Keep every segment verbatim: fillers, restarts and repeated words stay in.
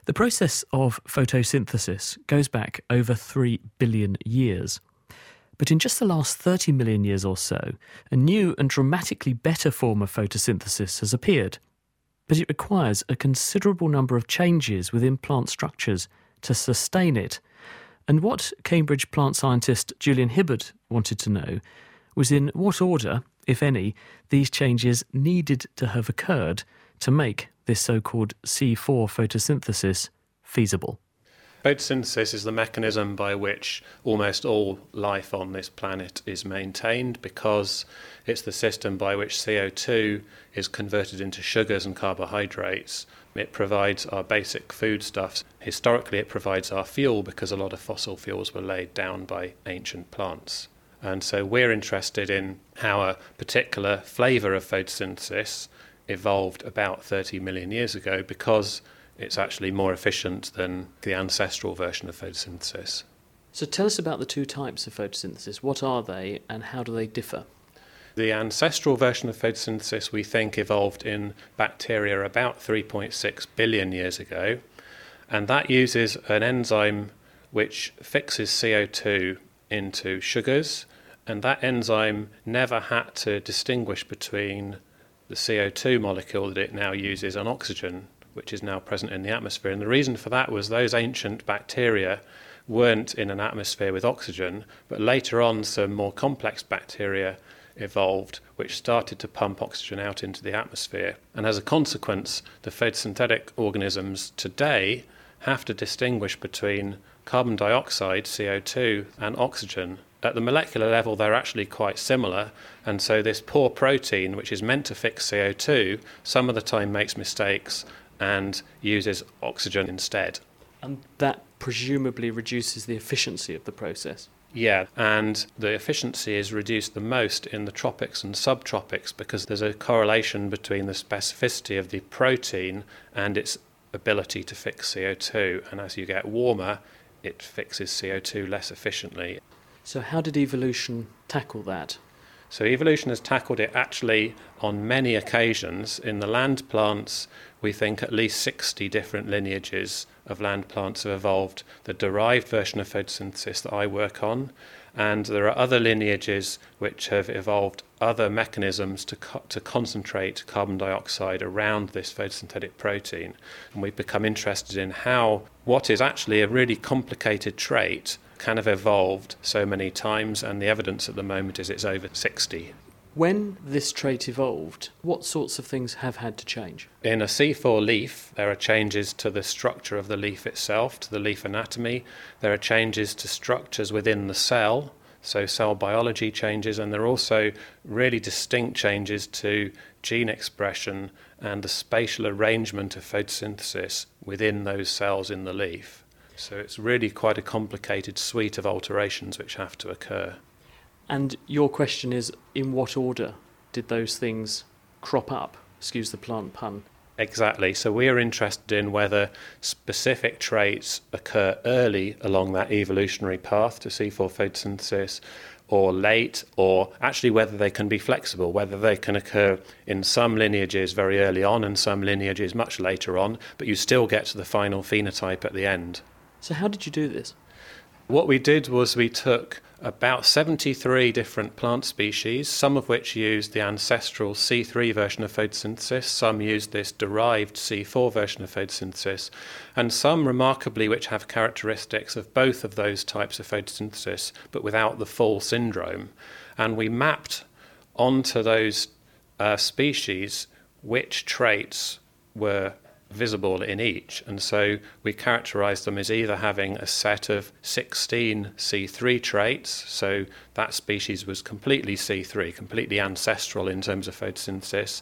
The process of photosynthesis goes back over three billion years. But in just the last thirty million years or so, a new and dramatically better form of photosynthesis has appeared. But it requires a considerable number of changes within plant structures to sustain it. And what Cambridge plant scientist Julian Hibberd wanted to know was in what order, if any, these changes needed to have occurred to make this so-called C four photosynthesis feasible. Photosynthesis is the mechanism by which almost all life on this planet is maintained, because it's the system by which C O two is converted into sugars and carbohydrates. It provides our basic foodstuffs. Historically, it provides our fuel because a lot of fossil fuels were laid down by ancient plants. And so we're interested in how a particular flavour of photosynthesis evolved about thirty million years ago, because it's actually more efficient than the ancestral version of photosynthesis. So tell us about the two types of photosynthesis. What are they and how do they differ? The ancestral version of photosynthesis, we think, evolved in bacteria about three point six billion years ago, and that uses an enzyme which fixes C O two into sugars, and that enzyme never had to distinguish between the C O two molecule that it now uses and oxygen, which is now present in the atmosphere. And the reason for that was those ancient bacteria weren't in an atmosphere with oxygen, but later on some more complex bacteria evolved which started to pump oxygen out into the atmosphere. And as a consequence, the photosynthetic organisms today have to distinguish between carbon dioxide, C O two, and oxygen. At the molecular level, they're actually quite similar, and so this poor protein, which is meant to fix C O two, some of the time makes mistakes and uses oxygen instead. And that presumably reduces the efficiency of the process. Yeah, and the efficiency is reduced the most in the tropics and subtropics, because there's a correlation between the specificity of the protein and its ability to fix C O two, and as you get warmer, it fixes C O two less efficiently. So how did evolution tackle that? So evolution has tackled it actually on many occasions. In the land plants, we think at least sixty different lineages of land plants have evolved the derived version of photosynthesis that I work on, and there are other lineages which have evolved other mechanisms to co- to concentrate carbon dioxide around this photosynthetic protein. And we've become interested in how what is actually a really complicated trait can have evolved so many times, and the evidence at the moment is it's over sixty. When this trait evolved, what sorts of things have had to change? In a C four leaf, there are changes to the structure of the leaf itself, to the leaf anatomy. There are changes to structures within the cell, so cell biology changes, and there are also really distinct changes to gene expression and the spatial arrangement of photosynthesis within those cells in the leaf. So it's really quite a complicated suite of alterations which have to occur. And your question is, in what order did those things crop up? Excuse the plant pun. Exactly. So we are interested in whether specific traits occur early along that evolutionary path to C four photosynthesis, or late, or actually whether they can be flexible, whether they can occur in some lineages very early on and some lineages much later on, but you still get to the final phenotype at the end. So how did you do this? What we did was we took about seventy-three different plant species, some of which used the ancestral C three version of photosynthesis, some used this derived C four version of photosynthesis, and some remarkably which have characteristics of both of those types of photosynthesis but without the full syndrome. And we mapped onto those uh, species which traits were visible in each, and so we characterised them as either having a set of sixteen C three traits, so that species was completely C three, completely ancestral in terms of photosynthesis,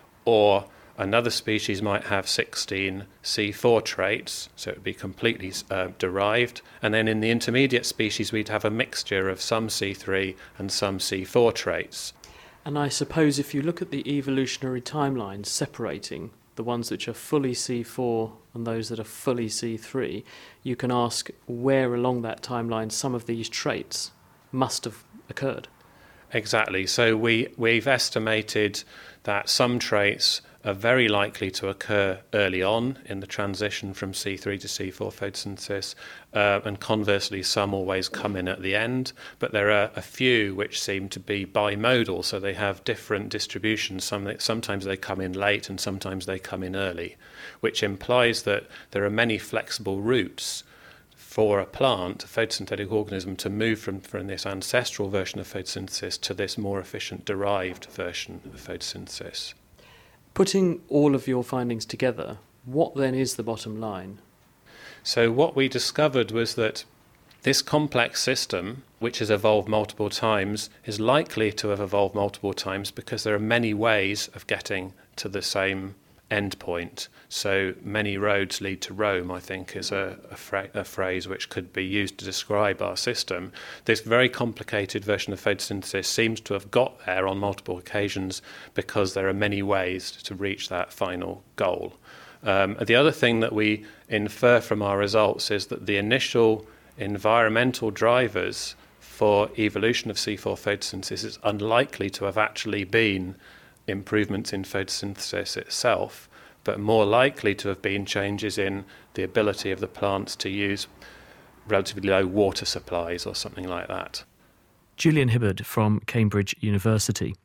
or another species might have sixteen C four traits, so it would be completely uh, derived, and then in the intermediate species we'd have a mixture of some C three and some C four traits. And I suppose if you look at the evolutionary timelines separating the ones which are fully C four and those that are fully C three, you can ask where along that timeline some of these traits must have occurred. Exactly. So we, we've estimated that some traits are very likely to occur early on in the transition from C three to C four photosynthesis, uh, and conversely some always come in at the end, but there are a few which seem to be bimodal, so they have different distributions. Some, sometimes they come in late and sometimes they come in early, which implies that there are many flexible routes for a plant, a photosynthetic organism, to move from, from this ancestral version of photosynthesis to this more efficient derived version of photosynthesis. Putting all of your findings together, what then is the bottom line? So what we discovered was that this complex system, which has evolved multiple times, is likely to have evolved multiple times because there are many ways of getting to the same endpoint. So many roads lead to Rome, I think, is a, a, fra- a phrase which could be used to describe our system. This very complicated version of photosynthesis seems to have got there on multiple occasions because there are many ways to reach that final goal. Um, the other thing that we infer from our results is that the initial environmental drivers for evolution of C four photosynthesis is unlikely to have actually been improvements in photosynthesis itself, but more likely to have been changes in the ability of the plants to use relatively low water supplies or something like that. Julian Hibberd from Cambridge University.